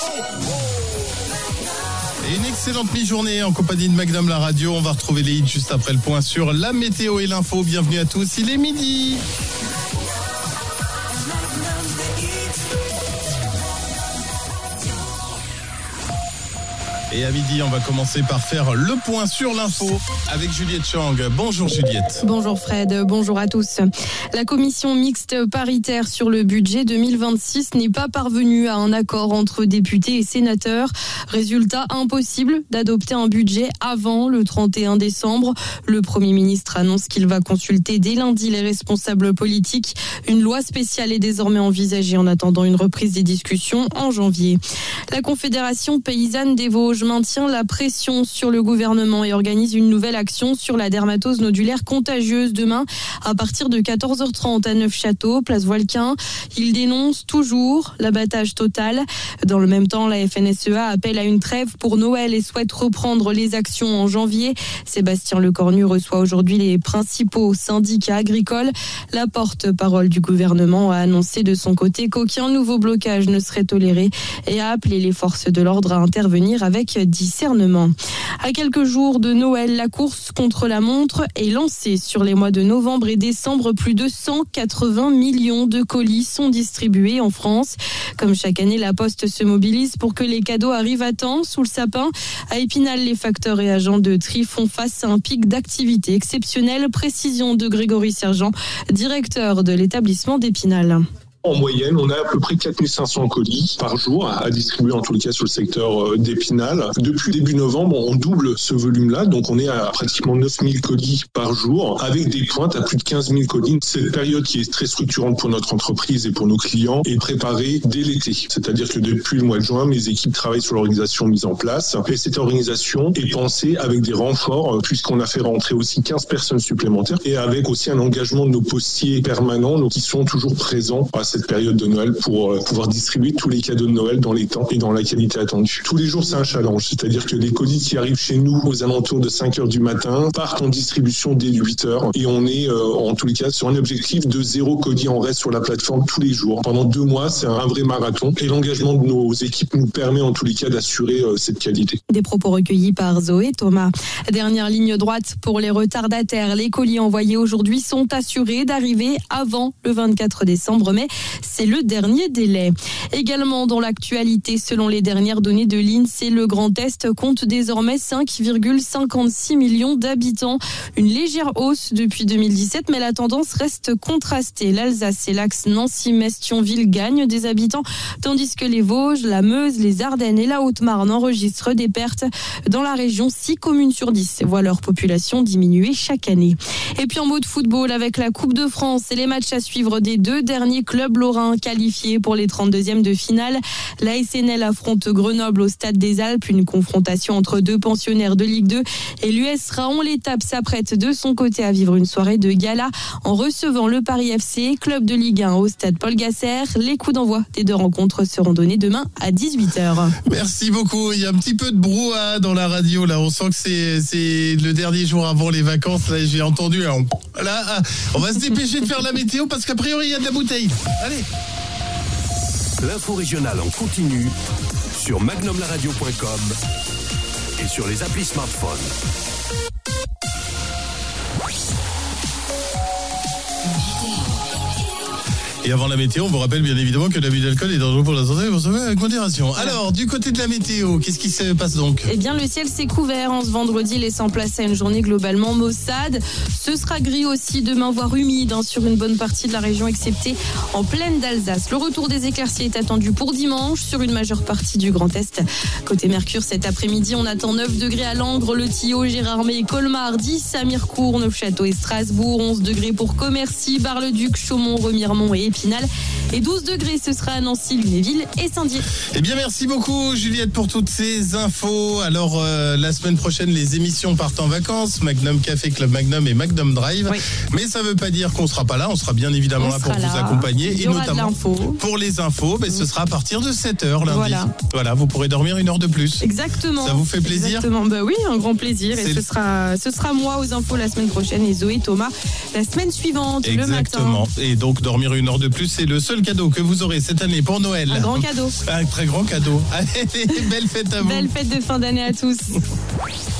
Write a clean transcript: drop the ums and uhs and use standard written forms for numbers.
Et une excellente mi-journée en compagnie de Magnum la radio. On va retrouver les hits juste après le point sur la météo et l'info. Bienvenue à tous, il est midi. Et à midi, on va commencer par faire le point sur l'info avec Juliette Chang. Bonjour Juliette. Bonjour Fred, bonjour à tous. La commission mixte paritaire sur le budget 2026 n'est pas parvenue à un accord entre députés et sénateurs. Résultat, impossible d'adopter un budget avant le 31 décembre. Le Premier ministre annonce qu'il va consulter dès lundi les responsables politiques. Une loi spéciale est désormais envisagée en attendant une reprise des discussions en janvier. La Confédération paysanne des Vosges maintient la pression sur le gouvernement et organise une nouvelle action sur la dermatose nodulaire contagieuse demain à partir de 14h30 à Neufchâteau, place Voilquin. Il dénonce toujours l'abattage total. Dans le même temps, la FNSEA appelle à une trêve pour Noël et souhaite reprendre les actions en janvier. Sébastien Lecornu reçoit aujourd'hui les principaux syndicats agricoles. La porte-parole du gouvernement a annoncé de son côté qu'aucun nouveau blocage ne serait toléré et a appelé les forces de l'ordre à intervenir avec discernement. À quelques jours de Noël, la course contre la montre est lancée. Sur les mois de novembre et décembre, plus de 180 millions de colis sont distribués en France. Comme chaque année, la Poste se mobilise pour que les cadeaux arrivent à temps sous le sapin. À Épinal, les facteurs et agents de tri font face à un pic d'activité exceptionnel. Précision de Grégory Sergent, directeur de l'établissement d'Épinal. En moyenne, on a à peu près 4500 colis par jour à distribuer, en tout cas sur le secteur d'Épinal. Depuis début novembre, on double ce volume-là, donc on est à pratiquement 9000 colis par jour, avec des pointes à plus de 15 000 colis. Cette période qui est très structurante pour notre entreprise et pour nos clients est préparée dès l'été. C'est-à-dire que depuis le mois de juin, mes équipes travaillent sur l'organisation mise en place. Et cette organisation est pensée avec des renforts, puisqu'on a fait rentrer aussi 15 personnes supplémentaires, et avec aussi un engagement de nos postiers permanents, donc qui sont toujours présents à cette période de Noël pour pouvoir distribuer tous les cadeaux de Noël dans les temps et dans la qualité attendue. Tous les jours, c'est un challenge, c'est-à-dire que les colis qui arrivent chez nous aux alentours de 5h du matin partent en distribution dès 8h et on est en tous les cas sur un objectif de 0 colis en reste sur la plateforme tous les jours. Pendant 2 mois, c'est un vrai marathon et l'engagement de nos équipes nous permet en tous les cas d'assurer cette qualité. Des propos recueillis par Zoé Thomas. Dernière ligne droite pour les retardataires. Les colis envoyés aujourd'hui sont assurés d'arriver avant le 24 décembre, mais c'est le dernier délai. Également dans l'actualité, selon les dernières données de l'INSEE, le Grand Est compte désormais 5,56 millions d'habitants. Une légère hausse depuis 2017, mais la tendance reste contrastée. L'Alsace et l'axe Nancy-Metz-Thionville gagnent des habitants, tandis que les Vosges, la Meuse, les Ardennes et la Haute-Marne enregistrent des pertes. Dans la région, 6 communes sur 10 voient leur population diminuer chaque année. Et puis en mode football, avec la Coupe de France et les matchs à suivre des 2 derniers clubs lorrains qualifiés pour les 32e de finale. La SNL affronte Grenoble au Stade des Alpes, une confrontation entre 2 pensionnaires de Ligue 2 et l'US Raon. L'étape s'apprête de son côté à vivre une soirée de gala en recevant le Paris FC, club de Ligue 1 au Stade Paul Gasser. Les coups d'envoi des 2 rencontres seront donnés demain à 18h. Merci beaucoup. Il y a un petit peu de brouhaha dans la radio là. On sent que c'est le dernier jour avant les vacances. Là, j'ai entendu. Là, on va se dépêcher de faire la météo parce qu'a priori il y a de la bouteille. Allez. L'info régionale en continu sur magnumlaradio.com et sur les applis smartphones. Et avant la météo, on vous rappelle bien évidemment que l'abus d'alcool est dangereux pour la santé, vous savez, avec modération. Alors, du côté de la météo, qu'est-ce qui se passe donc ? Eh bien, le ciel s'est couvert en ce vendredi, laissant place à une journée globalement maussade. Ce sera gris aussi demain, voire humide sur une bonne partie de la région, excepté en plaine d'Alsace. Le retour des éclaircies est attendu pour dimanche sur une majeure partie du Grand Est. Côté Mercure, cet après-midi, on attend 9 degrés à Langres, Le Thillot, Gérardmer et Colmar, 10 à Mirecourt, Neufchâteau et Strasbourg, 11 degrés pour Commercy, Bar-le-Duc, Chaumont, Remiremont et Épinal. Et 12 degrés, ce sera à Nancy, Lunéville et Saint-Dié. Eh bien, merci beaucoup, Juliette, pour toutes ces infos. Alors, la semaine prochaine, les émissions partent en vacances. Magnum Café, Club Magnum et Magnum Drive. Oui. Mais ça ne veut pas dire qu'on ne sera pas là. On sera bien évidemment là pour vous accompagner. Et notamment pour les infos, ce sera à partir de 7h lundi. Voilà, vous pourrez dormir 1 heure de plus. Exactement. Ça vous fait plaisir ? Exactement. Oui, un grand plaisir. Et ce sera moi aux infos la semaine prochaine et Zoé Thomas la semaine suivante, le matin. Exactement. Et donc, dormir 1 heure de de plus. C'est le seul cadeau que vous aurez cette année pour Noël. Un grand cadeau. Un très grand cadeau. Allez, belle fête à vous. Belle fête de fin d'année à tous.